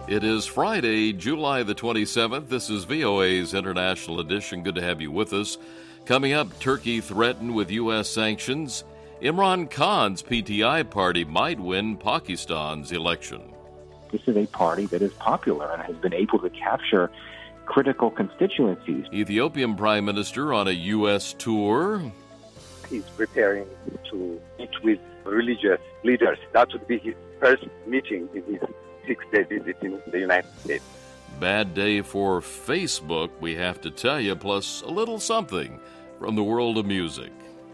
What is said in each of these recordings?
It is Friday, July the 27th. This is VOA's International Edition. Good to have you with us. Coming up, Turkey threatened with U.S. sanctions. Imran Khan's PTI party might win Pakistan's election. This is a party that is popular and has been able to capture critical constituencies. Ethiopian Prime Minister on a U.S. tour. He's preparing to meet with religious leaders. That would be his first meeting in his 6-day visit in the United States. Bad day for Facebook, we have to tell you, plus a little something from the world of music.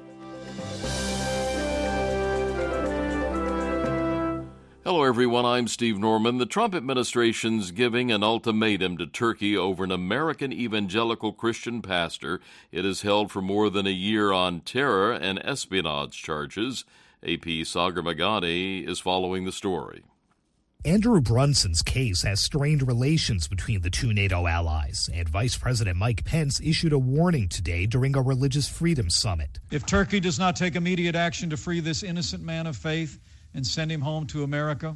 Hello, everyone. I'm Steve Norman. The Trump administration's giving an ultimatum to Turkey over an American evangelical Christian pastor it has held for more than a year on terror and espionage charges. AP Sagar Meghani is following the story. Andrew Brunson's case has strained relations between the two NATO allies, and Vice President Mike Pence issued a warning today during a religious freedom summit. If Turkey does not take immediate action to free this innocent man of faith and send him home to America,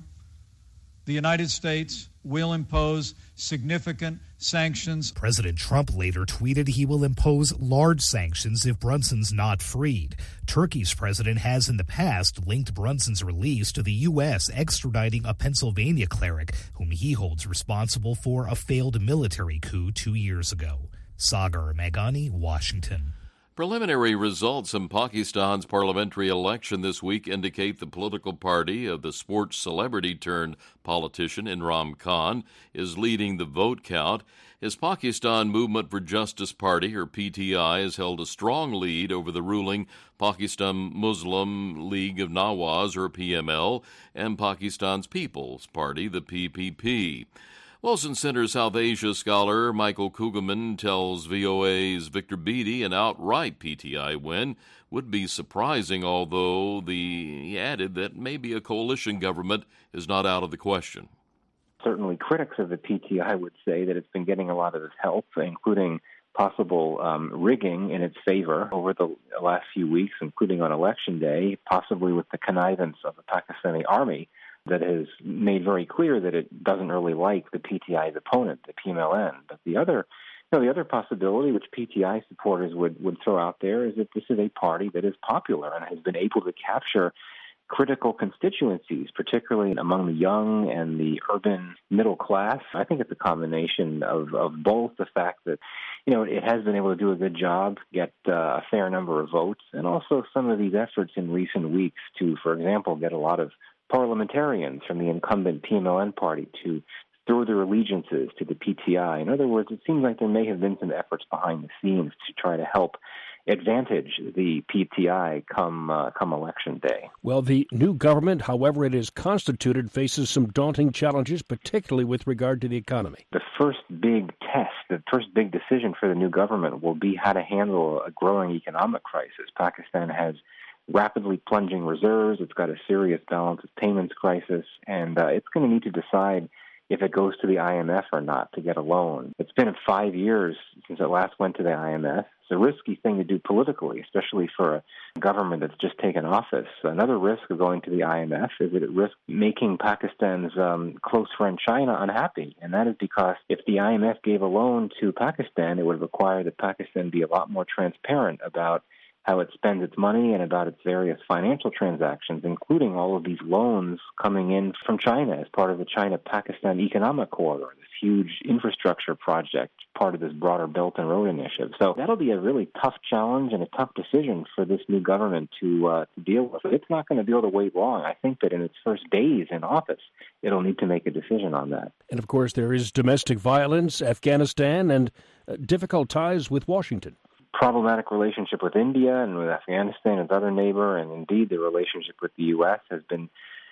the United States will impose significant sanctions. President Trump later tweeted he will impose large sanctions if Brunson's not freed. Turkey's president has in the past linked Brunson's release to the U.S. extraditing a Pennsylvania cleric whom he holds responsible for a failed military coup 2 years ago. Sagar Meghani, Washington. Preliminary results in Pakistan's parliamentary election this week indicate the political party of the sports celebrity-turned-politician Imran Khan is leading the vote count. His Pakistan Movement for Justice Party, or PTI, has held a strong lead over the ruling Pakistan Muslim League of Nawaz, or PML, and Pakistan's People's Party, the PPP. Wilson Center South Asia scholar Michael Kugelman tells VOA's Victor Beattie an outright PTI win would be surprising, although he added that maybe a coalition government is not out of the question. Certainly critics of the PTI would say that it's been getting a lot of its help, including possible rigging in its favor over the last few weeks, including on Election Day, possibly with the connivance of the Pakistani army, that has made very clear that it doesn't really like the PTI's opponent, the PMLN. But the other possibility, which PTI supporters would throw out there, is that this is a party that is popular and has been able to capture critical constituencies, particularly among the young and the urban middle class. I think it's a combination of both the fact that, it has been able to do a good job, get a fair number of votes, and also some of these efforts in recent weeks to, for example, get a lot of parliamentarians from the incumbent PMLN party to throw their allegiances to the PTI. In other words, it seems like there may have been some efforts behind the scenes to try to help advantage the PTI come Election Day. Well, the new government, however it is constituted, faces some daunting challenges, particularly with regard to the economy. The first big test, the first big decision for the new government will be how to handle a growing economic crisis. Pakistan has rapidly plunging reserves. It's got a serious balance of payments crisis, and it's going to need to decide if it goes to the IMF or not to get a loan. It's been 5 years since it last went to the IMF. It's a risky thing to do politically, especially for a government that's just taken office. Another risk of going to the IMF is that it risks making Pakistan's close friend China unhappy, and that is because if the IMF gave a loan to Pakistan, it would require that Pakistan be a lot more transparent about how it spends its money and about its various financial transactions, including all of these loans coming in from China as part of the China-Pakistan Economic Corridor, this huge infrastructure project, part of this broader Belt and Road Initiative. So that'll be a really tough challenge and a tough decision for this new government to deal with. It's not going to be able to wait long. I think that in its first days in office, it'll need to make a decision on that. And, of course, there is domestic violence, Afghanistan, and difficult ties with Washington. Problematic relationship with India and with Afghanistan, its other neighbor, and indeed the relationship with the U.S. has been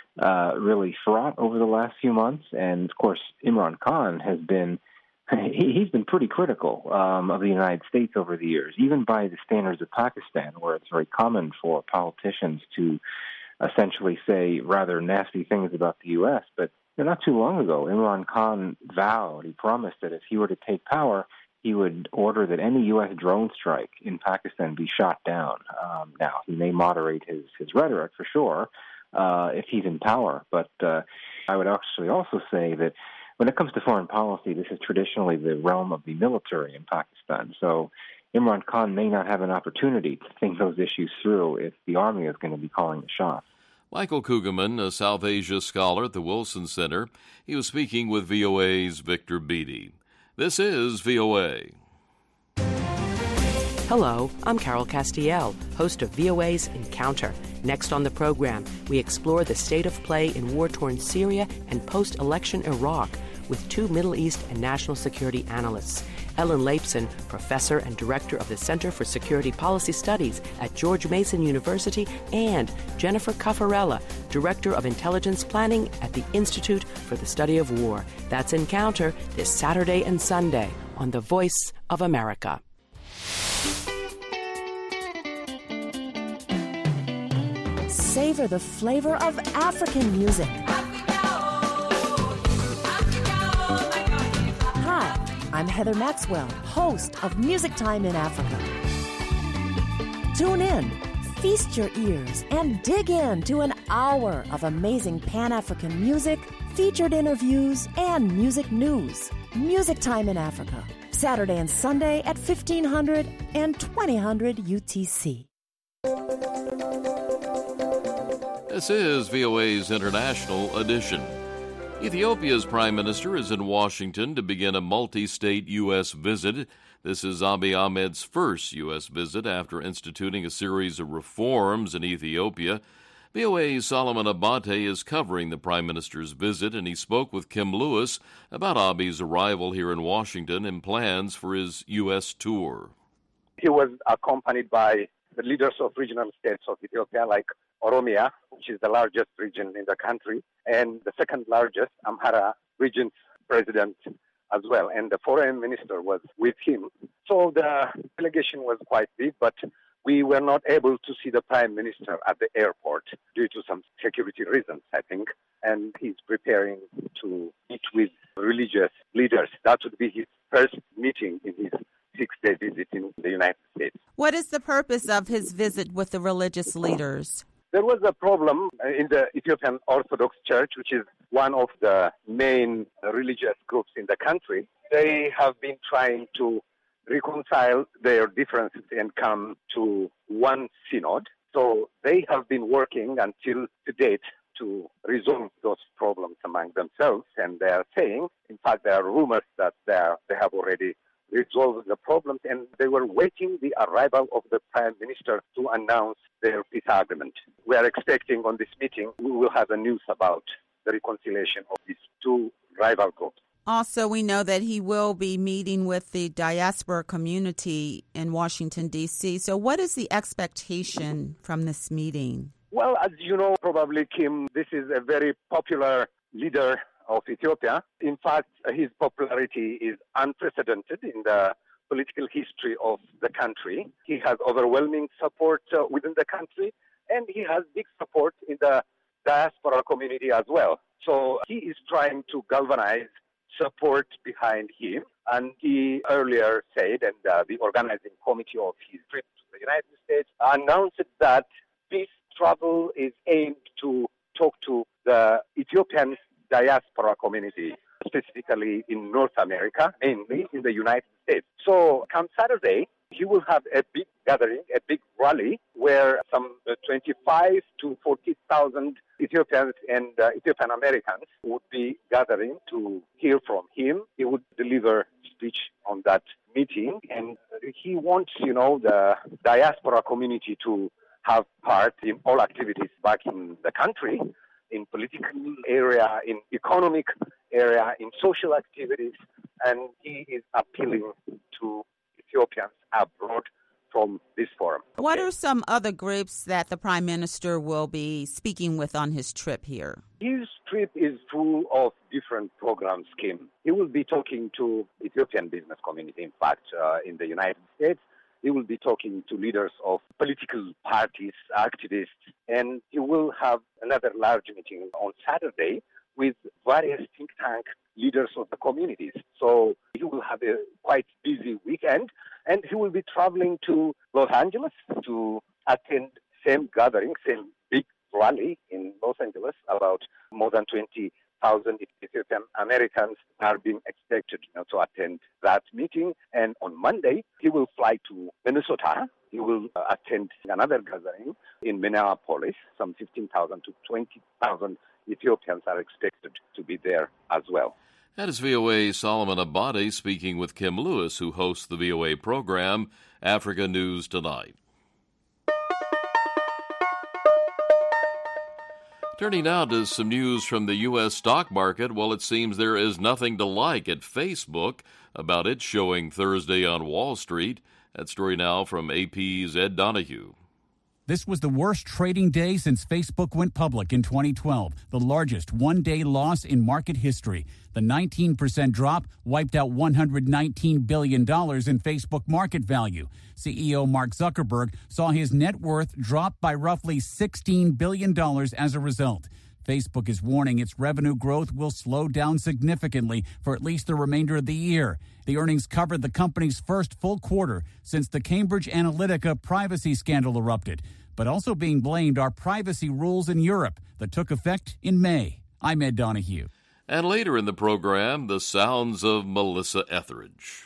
really fraught over the last few months. And, of course, Imran Khan has been he's been pretty critical of the United States over the years, even by the standards of Pakistan, where it's very common for politicians to essentially say rather nasty things about the U.S. But not too long ago, Imran Khan vowed, he promised that if he were to take power, he would order that any U.S. drone strike in Pakistan be shot down. Now, he may moderate his rhetoric for sure if he's in power, but I would actually also say that when it comes to foreign policy, this is traditionally the realm of the military in Pakistan. So Imran Khan may not have an opportunity to think those issues through if the army is going to be calling the shots. Michael Kugelman, a South Asia scholar at the Wilson Center, he was speaking with VOA's Victor Beattie. This is VOA. Hello, I'm Carol Castiel, host of VOA's Encounter. Next on the program, we explore the state of play in war-torn Syria and post-election Iraq with two Middle East and national security analysts. Ellen Leipson, professor and director of the Center for Security Policy Studies at George Mason University, and Jennifer Caffarella, director of intelligence planning at the Institute for the Study of War. That's Encounter this Saturday and Sunday on The Voice of America. Savor the flavor of African music. Hi, I'm Heather Maxwell, host of Music Time in Africa. Tune in, feast your ears, and dig into an hour of amazing Pan-African music, featured interviews, and music news. Music Time in Africa, Saturday and Sunday at 1500 and 2000 UTC. This is VOA's International Edition. Ethiopia's Prime Minister is in Washington to begin a multi-state U.S. visit. This is Abiy Ahmed's first U.S. visit after instituting a series of reforms in Ethiopia. VOA's Solomon Abate is covering the Prime Minister's visit, and he spoke with Kim Lewis about Abiy's arrival here in Washington and plans for his U.S. tour. He was accompanied by the leaders of regional states of Ethiopia, like Oromia, which is the largest region in the country, and the second largest, Amhara region's president as well. And the foreign minister was with him. So the delegation was quite big, but we were not able to see the prime minister at the airport due to some security reasons, I think. And he's preparing to meet with religious leaders. That would be his first meeting in his 6-day visit in the United States. What is the purpose of his visit with the religious leaders? There was a problem in the Ethiopian Orthodox Church, which is one of the main religious groups in the country. They have been trying to reconcile their differences and come to one synod. So they have been working until to date to resolve those problems among themselves. And they are saying, in fact, there are rumors that they have already resolve the problems, and they were waiting the arrival of the Prime Minister to announce their peace agreement. We are expecting on this meeting, we will have the news about the reconciliation of these two rival groups. Also, we know that he will be meeting with the diaspora community in Washington, D.C. So what is the expectation from this meeting? Well, as you know, probably, Kim, this is a very popular leader of Ethiopia. In fact, his popularity is unprecedented in the political history of the country. He has overwhelming support within the country, and he has big support in the diaspora community as well. So he is trying to galvanize support behind him, and he earlier said, and the organizing committee of his trip to the United States announced that this travel is aimed to talk to the Ethiopian diaspora community, specifically in North America, mainly in the United States. So come Saturday, he will have a big gathering, a big rally, where some 25 to 40,000 Ethiopians and Ethiopian Americans would be gathering to hear from him. He would deliver a speech on that meeting, and he wants, the diaspora community to have part in all activities back in the country, in political area, in economic area, in social activities, and he is appealing to Ethiopians abroad from this forum. What are some other groups that the Prime Minister will be speaking with on his trip here? His trip is full of different programs, Kim. He will be talking to Ethiopian business community, in fact, in the United States. He will be talking to leaders of political parties, activists, and he will have another large meeting on Saturday with various think tank leaders of the communities. So he will have a quite busy weekend, and he will be traveling to Los Angeles to attend same gathering, same big rally in Los Angeles. About more than 20,000 15,000 Ethiopian Americans are being expected to attend that meeting. And on Monday, he will fly to Minnesota. He will attend another gathering in Minneapolis. Some 15,000 to 20,000 Ethiopians are expected to be there as well. That is VOA Solomon Abate speaking with Kim Lewis, who hosts the VOA program Africa News Tonight. Turning now to some news from the U.S. stock market. Well, it seems there is nothing to like at Facebook about its showing Thursday on Wall Street. That story now from AP's Ed Donahue. This was the worst trading day since Facebook went public in 2012, the largest one-day loss in market history. The 19% drop wiped out $119 billion in Facebook market value. CEO Mark Zuckerberg saw his net worth drop by roughly $16 billion as a result. Facebook is warning its revenue growth will slow down significantly for at least the remainder of the year. The earnings covered the company's first full quarter since the Cambridge Analytica privacy scandal erupted. But also being blamed are privacy rules in Europe that took effect in May. I'm Ed Donahue. And later in the program, the sounds of Melissa Etheridge.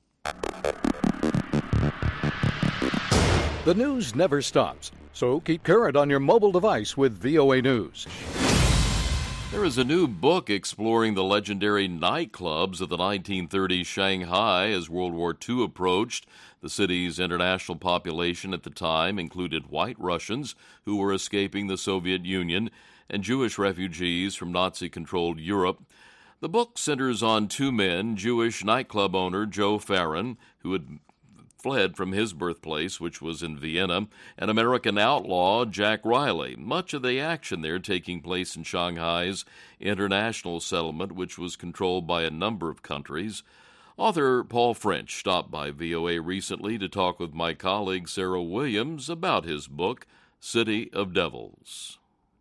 The news never stops, so keep current on your mobile device with VOA News. There is a new book exploring the legendary nightclubs of the 1930s Shanghai as World War II approached. The city's international population at the time included white Russians who were escaping the Soviet Union and Jewish refugees from Nazi-controlled Europe. The book centers on two men, Jewish nightclub owner Joe Farron, who had fled from his birthplace, which was in Vienna, and American outlaw Jack Riley. Much of the action there taking place in Shanghai's international settlement, which was controlled by a number of countries. Author Paul French stopped by VOA recently to talk with my colleague Sarah Williams about his book, City of Devils.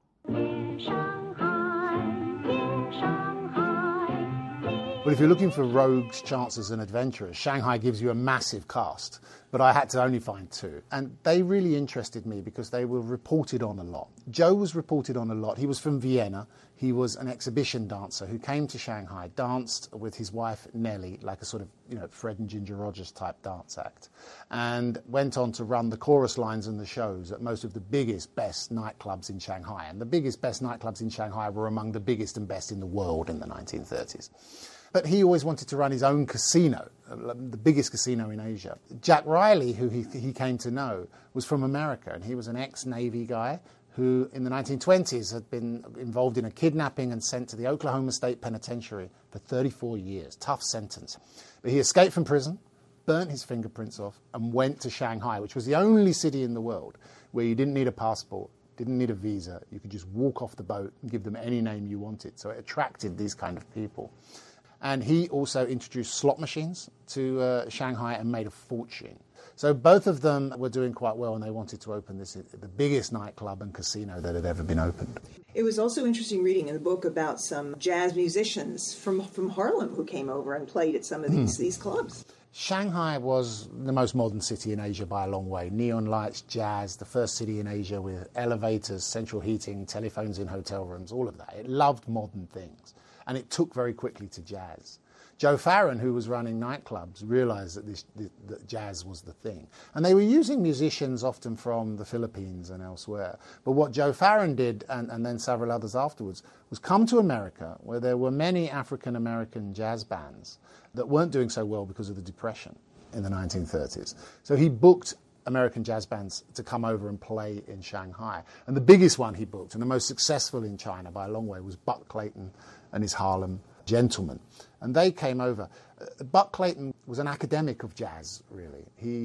Well, if you're looking for rogues, chancers and adventurers, Shanghai gives you a massive cast, but I had to only find two. And they really interested me because they were reported on a lot. Joe was reported on a lot. He was from Vienna. He was an exhibition dancer who came to Shanghai, danced with his wife Nellie, like a sort of, Fred and Ginger Rogers type dance act, and went on to run the chorus lines and the shows at most of the biggest, best nightclubs in Shanghai. And the biggest, best nightclubs in Shanghai were among the biggest and best in the world in the 1930s. But he always wanted to run his own casino, the biggest casino in Asia. Jack Riley, who he came to know, was from America, and he was an ex-Navy guy who in the 1920s had been involved in a kidnapping and sent to the Oklahoma State Penitentiary for 34 years. Tough sentence. But he escaped from prison, burnt his fingerprints off, and went to Shanghai, which was the only city in the world where you didn't need a passport, didn't need a visa. You could just walk off the boat and give them any name you wanted. So it attracted these kind of people. And he also introduced slot machines to Shanghai and made a fortune. So both of them were doing quite well, and they wanted to open the biggest nightclub and casino that had ever been opened. It was also interesting reading in the book about some jazz musicians from Harlem who came over and played at some of these clubs. Shanghai was the most modern city in Asia by a long way. Neon lights, jazz, the first city in Asia with elevators, central heating, telephones in hotel rooms, all of that. It loved modern things. And it took very quickly to jazz. Joe Farron, who was running nightclubs, realized that jazz was the thing. And they were using musicians often from the Philippines and elsewhere. But what Joe Farron did, and then several others afterwards, was come to America, where there were many African-American jazz bands that weren't doing so well because of the Depression in the 1930s. So he booked American jazz bands to come over and play in Shanghai. And the biggest one he booked, and the most successful in China by a long way, was Buck Clayton and his Harlem Gentlemen. And they came over. Buck Clayton was an academic of jazz, really.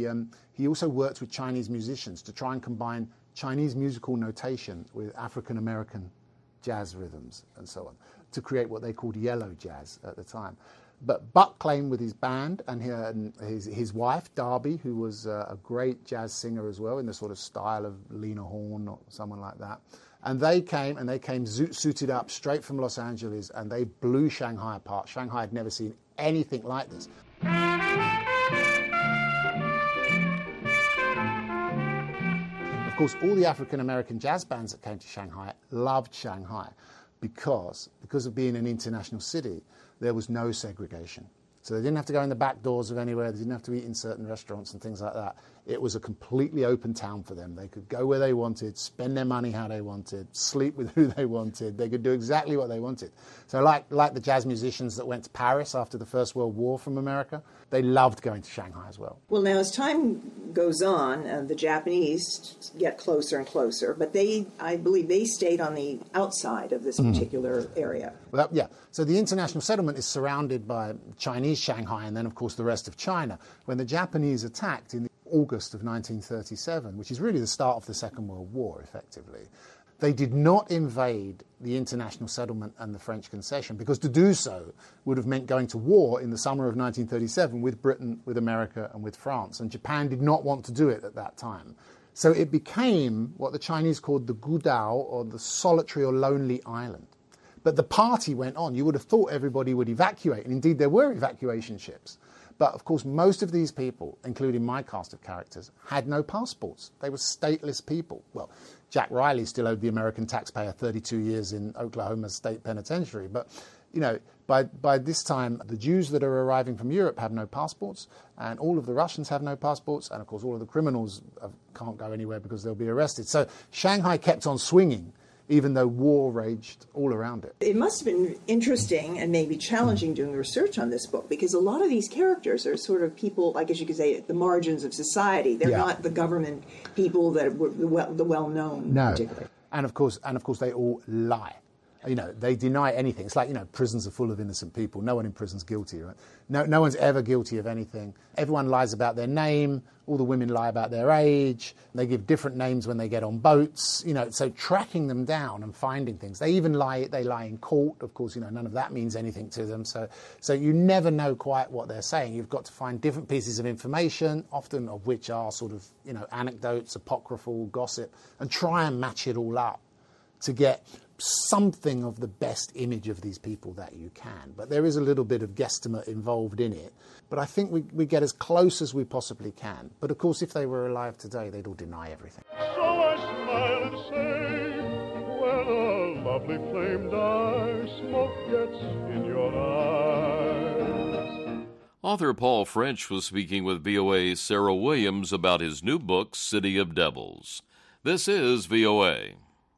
He also worked with Chinese musicians to try and combine Chinese musical notation with African-American jazz rhythms and so on, to create what they called yellow jazz at the time. But Buck came with his band and his wife, Darby, who was a great jazz singer as well, in the sort of style of Lena Horne or someone like that. And they came suited up straight from Los Angeles, and they blew Shanghai apart. Shanghai had never seen anything like this. Of course, all the African-American jazz bands that came to Shanghai loved Shanghai. because of being an international city, there was no segregation. So they didn't have to go in the back doors of anywhere. They didn't have to eat in certain restaurants and things like that. It was a completely open town for them. They could go where they wanted, spend their money how they wanted, sleep with who they wanted. They could do exactly what they wanted. So like the jazz musicians that went to Paris after the First World War from America, they loved going to Shanghai as well. Well, now, as time goes on, the Japanese get closer and closer, but I believe they stayed on the outside of this particular area. Well, yeah. So the international settlement is surrounded by Chinese Shanghai and then, of course, the rest of China. When the Japanese attacked in August of 1937, which is really the start of the Second World War, effectively, they did not invade the international settlement and the French concession, because to do so would have meant going to war in the summer of 1937 with Britain, with America, and with France. And Japan did not want to do it at that time. So it became what the Chinese called the Gudao, or the solitary or lonely island. But the party went on. You would have thought everybody would evacuate, and indeed there were evacuation ships. But, of course, most of these people, including my cast of characters, had no passports. They were stateless people. Well, Jack Riley still owed the American taxpayer 32 years in Oklahoma State Penitentiary. But, you know, by this time, the Jews that are arriving from Europe have no passports, and all of the Russians have no passports, and, of course, all of the criminals can't go anywhere because they'll be arrested. So Shanghai kept on swinging, even though war raged all around it. It must have been interesting and maybe challenging doing research on this book, because a lot of these characters are sort of people, I guess you could say, at the margins of society. They're not the government people that were the well-known, particularly. And of course, they all lie. You know, they deny anything. It's like, you know, prisons are full of innocent people. No one in prison's guilty, right? No one's ever guilty of anything. Everyone lies about their name. All the women lie about their age. They give different names when they get on boats. You know, so tracking them down and finding things. They even lie. They lie in court. Of course, you know, none of that means anything to them. So you never know quite what they're saying. You've got to find different pieces of information, often of which are sort of, you know, anecdotes, apocryphal, gossip, and try and match it all up to get something of the best image of these people that you can. But there is a little bit of guesstimate involved in it. But I think we get as close as we possibly can. But of course, if they were alive today, they'd all deny everything. So I smile and say, when a lovely flame dies, smoke gets in your eyes. Author Paul French was speaking with VOA's Sarah Williams about his new book, City of Devils. This is VOA.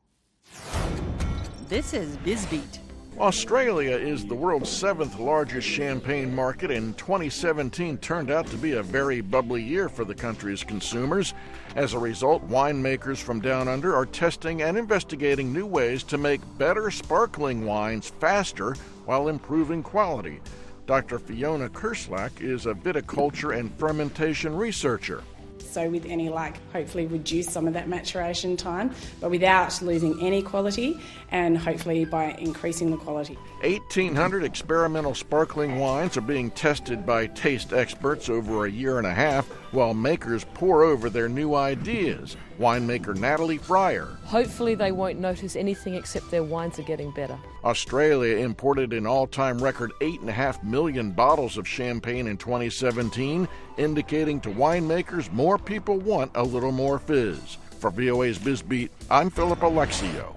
This is BizBeat. Australia is the world's 7th largest champagne market, and 2017 turned out to be a very bubbly year for the country's consumers. As a result, winemakers from down under are testing and investigating new ways to make better sparkling wines faster while improving quality. Dr. Fiona Kerslake is a viticulture and fermentation researcher. So with any luck, hopefully reduce some of that maturation time, but without losing any quality, and hopefully by increasing the quality. 1,800 experimental sparkling wines are being tested by taste experts over a year and a half, while makers pore over their new ideas. Winemaker Natalie Fryer. Hopefully they won't notice anything except their wines are getting better. Australia imported an all-time record 8.5 million bottles of champagne in 2017, indicating to winemakers more people want a little more fizz. For VOA's BizBeat, I'm Philip Alexio.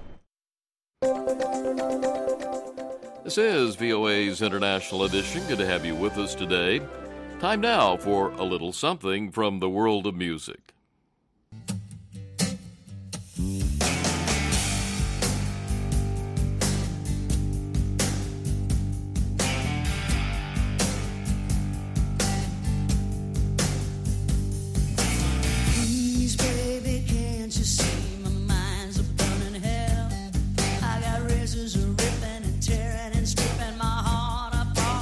This is VOA's International Edition. Good to have you with us today. Time now for a little something from the world of music.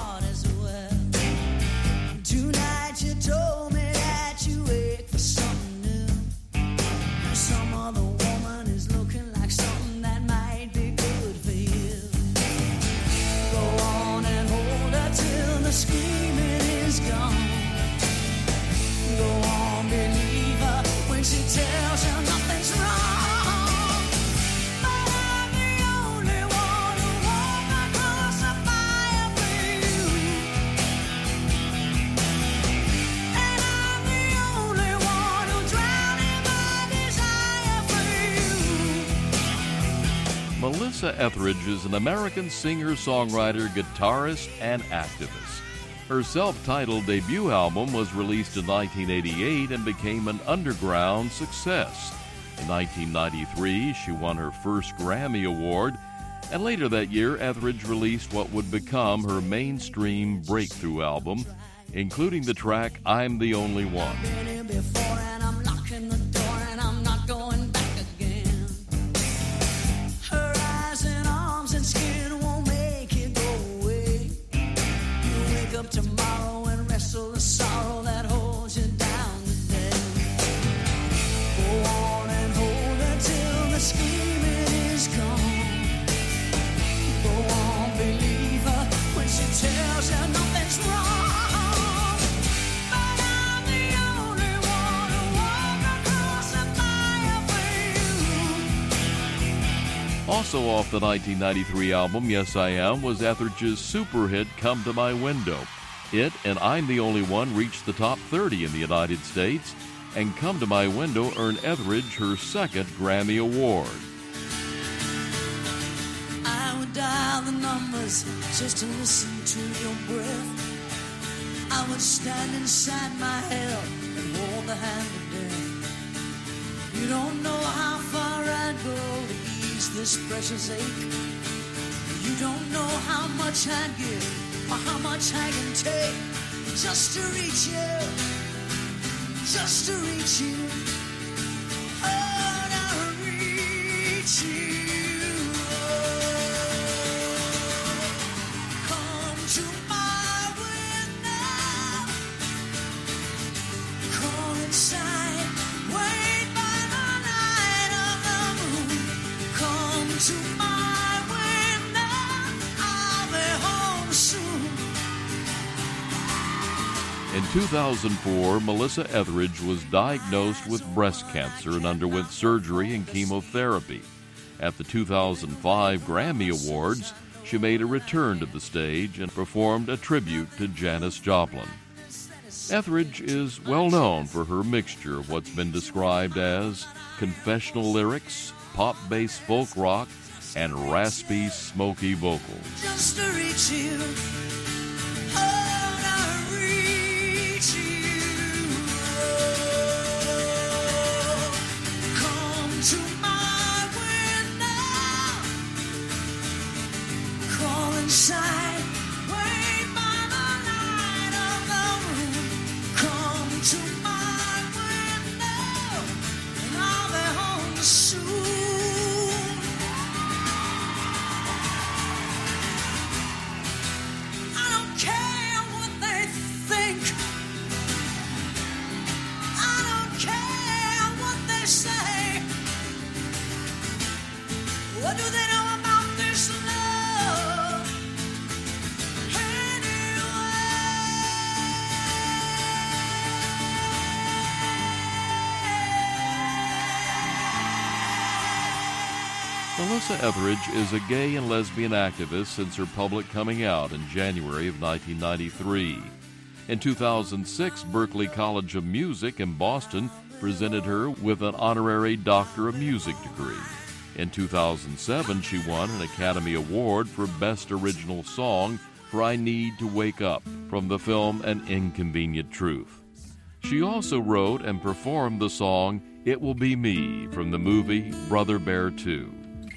Tonight you told me that you wait for something Melissa Etheridge is an American singer, songwriter, guitarist, and activist. Her self-titled debut album was released in 1988 and became an underground success. In 1993, she won her first Grammy Award, and later that year, Etheridge released what would become her mainstream breakthrough album, including the track I'm the Only One. Tomorrow and wrestle the sorrow that holds you down today. Go on and hold her till the screaming is gone. Go on, believe her when she tells you nothing's wrong. But I'm the only one who walked across the fire for you. Also off the 1993 album, Yes I Am, was Etheridge's super hit Come to My Window. It and I'm the Only One reached the top 30 in the United States, and Come to My Window earned Etheridge her second Grammy Award. I would dial the numbers just to listen to your breath. I would stand inside my hell and hold the hand of death. You don't know how far I'd go to ease this precious ache. You don't know how much I'd give or how much I can take just to reach you, just to reach you, oh, to reach you. Come to my window, crawl inside, wait by the light of the moon. Come to my In 2004, Melissa Etheridge was diagnosed with breast cancer and underwent surgery and chemotherapy. At the 2005 Grammy Awards, she made a return to the stage and performed a tribute to Janis Joplin. Etheridge is well known for her mixture of what's been described as confessional lyrics, pop-based folk rock, and raspy, smoky vocals. Just to reach you. To my window, crawl inside, wait by the light of the moon. Come to my window, and I'll be home soon. I don't care what they think. I don't care what they say. What do they know about this love? Melissa Etheridge is a gay and lesbian activist since her public coming out in January of 1993. In 2006, Berklee College of Music in Boston presented her with an honorary Doctor of Music degree. In 2007, she won an Academy Award for Best Original Song for I Need to Wake Up from the film An Inconvenient Truth. She also wrote and performed the song It Will Be Me from the movie Brother Bear 2.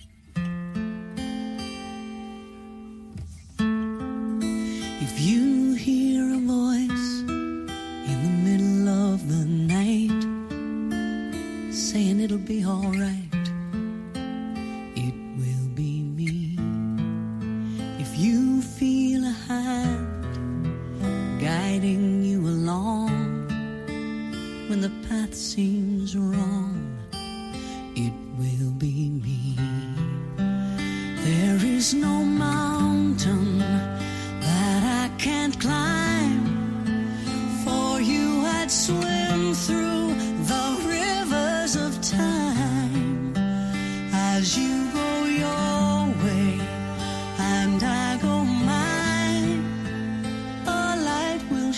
If you hear a voice in the middle of the night saying it'll be all right, it will be me. If you feel a hand guiding you along when the path seems wrong, it will be me. There is no mountain that I can't climb, for you I'd swim through the rivers of time. As you go your way and I go mine, a light will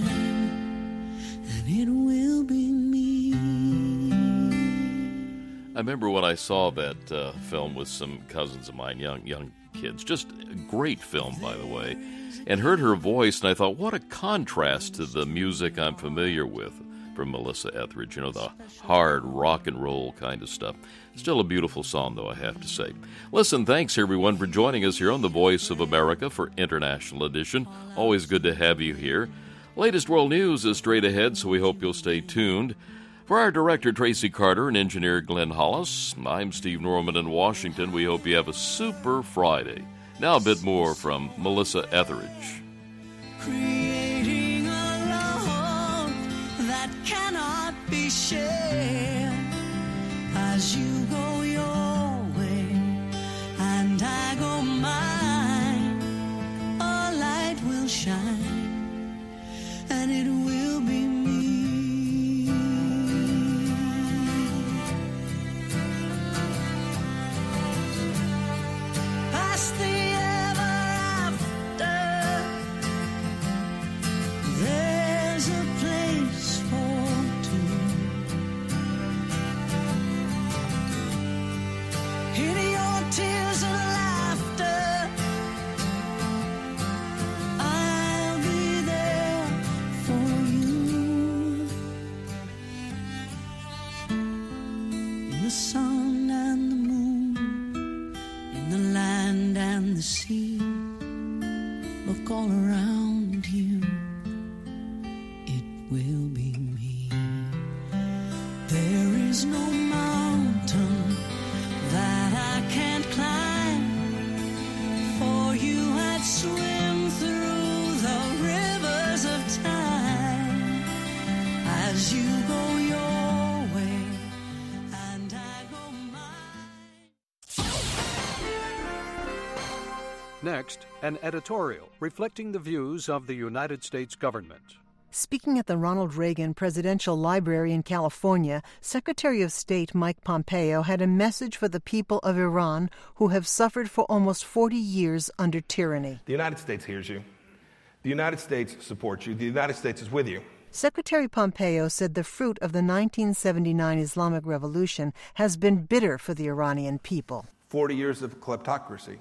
shine and it will be me. I remember when I saw that film with some cousins of mine, young kids. Just a great film, by the way. And heard her voice, and I thought, what a contrast to the music I'm familiar with from Melissa Etheridge. You know, the hard rock and roll kind of stuff. Still a beautiful song, though, I have to say. Listen, thanks, everyone, for joining us here on The Voice of America for International Edition. Always good to have you here. Latest world news is straight ahead, so we hope you'll stay tuned. For our director, Tracy Carter, and engineer Glenn Hollis, I'm Steve Norman in Washington. We hope you have a super Friday. Now a bit more from Melissa Etheridge. Creating a love that cannot be shared. As you go your way and I go mine, a light will shine and it will be me. Past the ever after, there's a place for two. In your tears and laughter, I'll be there for you. In the sun and the moon, in the land and the sea, look all around you, it will be me. There is no mountain that I can't climb, for you I'd swim through the rivers of time. As you go your way and I go mine. Next, an editorial reflecting the views of the United States government. Speaking at the Ronald Reagan Presidential Library in California, Secretary of State Mike Pompeo had a message for the people of Iran who have suffered for almost 40 years under tyranny. The United States hears you. The United States supports you. The United States is with you. Secretary Pompeo said the fruit of the 1979 Islamic Revolution has been bitter for the Iranian people. 40 years of kleptocracy.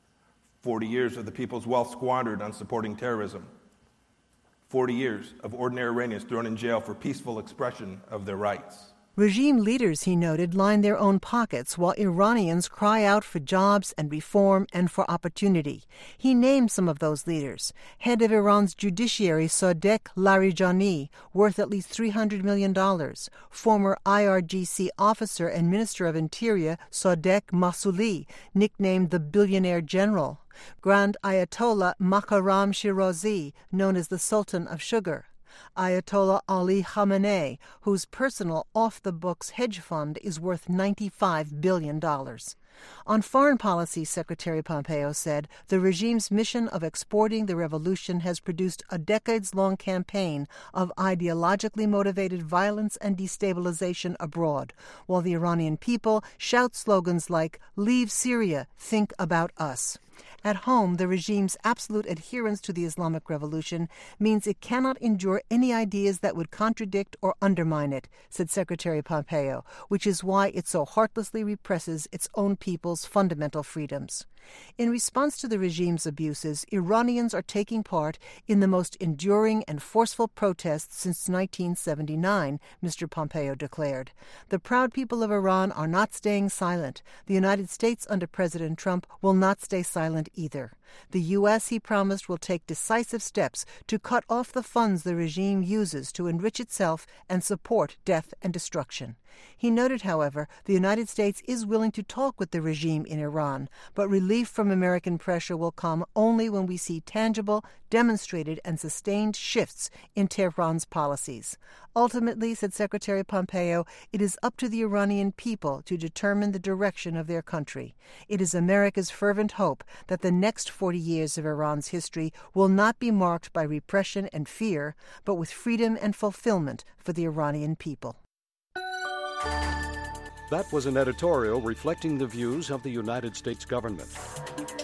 40 years of the people's wealth squandered on supporting terrorism. 40 years of ordinary Iranians thrown in jail for peaceful expression of their rights. Regime leaders, he noted, line their own pockets while Iranians cry out for jobs and reform and for opportunity. He named some of those leaders. Head of Iran's judiciary, Sadegh Larijani, worth at least $300 million. Former IRGC officer and Minister of Interior, Sadegh Masouli, nicknamed the Billionaire General. Grand Ayatollah Makaram Shirazi, known as the Sultan of Sugar. Ayatollah Ali Khamenei, whose personal off-the-books hedge fund is worth $95 billion. On foreign policy, Secretary Pompeo said, the regime's mission of exporting the revolution has produced a decades-long campaign of ideologically motivated violence and destabilization abroad, while the Iranian people shout slogans like, "Leave Syria, think about us." At home, the regime's absolute adherence to the Islamic Revolution means it cannot endure any ideas that would contradict or undermine it, said Secretary Pompeo, which is why it so heartlessly represses its own people's fundamental freedoms. In response to the regime's abuses, Iranians are taking part in the most enduring and forceful protests since 1979, Mr. Pompeo declared. The proud people of Iran are not staying silent. The United States under President Trump will not stay silent either. The U.S., he promised, will take decisive steps to cut off the funds the regime uses to enrich itself and support death and destruction. He noted, however, the United States is willing to talk with the regime in Iran, but relief from American pressure will come only when we see tangible, demonstrated, and sustained shifts in Tehran's policies. Ultimately, said Secretary Pompeo, it is up to the Iranian people to determine the direction of their country. It is America's fervent hope that the next 40 years of Iran's history will not be marked by repression and fear, but with freedom and fulfillment for the Iranian people. That was an editorial reflecting the views of the United States government.